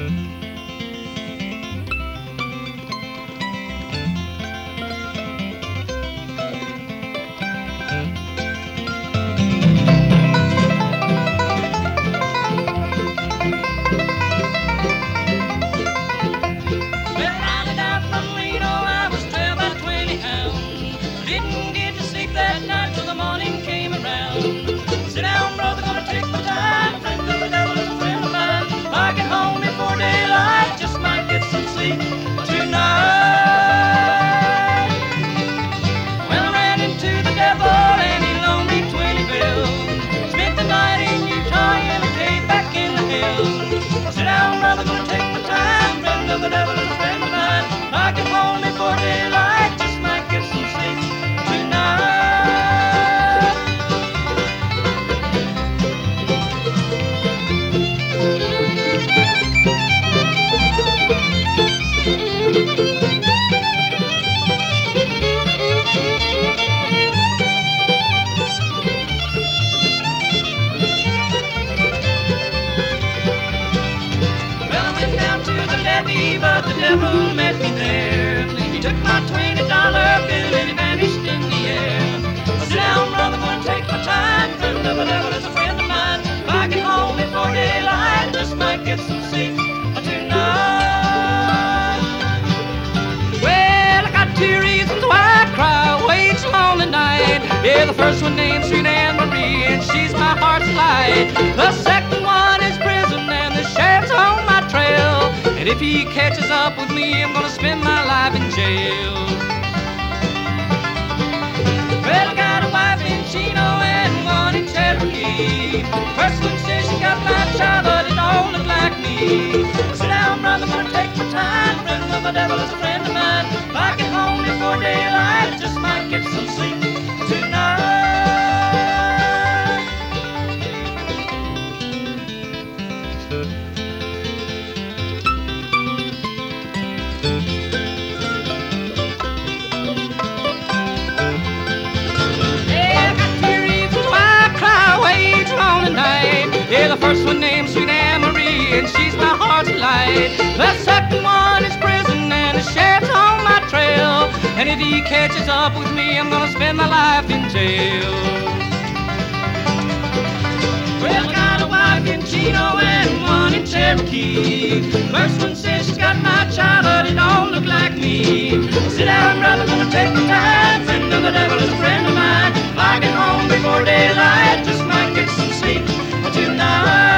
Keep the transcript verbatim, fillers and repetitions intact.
But the devil met me there. He took my twenty dollar bill and he vanished in the air. Sit down, brother, gonna take my time. Friend of the devil is a friend of mine. If I get home before daylight, just might get some sleep tonight. Well, I got two reasons why I cry way each lonely night. Yeah, the first one named Sweet Anne Marie, and she's my heart's light. The second one is prison, and the sheriff's on my trail. And if he catches up with me, I'm gonna spend my life in jail. Well, I got a wife in Chino and one in Cherokee. First one says she got my child, but it don't look like me. Sit down, brother, I'm gonna take my time. Friend of the devil is a friend of mine. If I get home before daylight, just might get some sleep tonight. Yeah, the first one named Sweet Anne Marie, and she's my heart's light. The second one is prison, and the sheriff's on my trail. And if he catches up with me, I'm gonna spend my life in jail. Well, I got a wife in Chino and one in Cherokee. First one says she's got my child, but it don't look like me. Sit down, brother, gonna take my time. Friend of the devil is a friend of mine. If I get home before daylight, just might get some sleep tonight.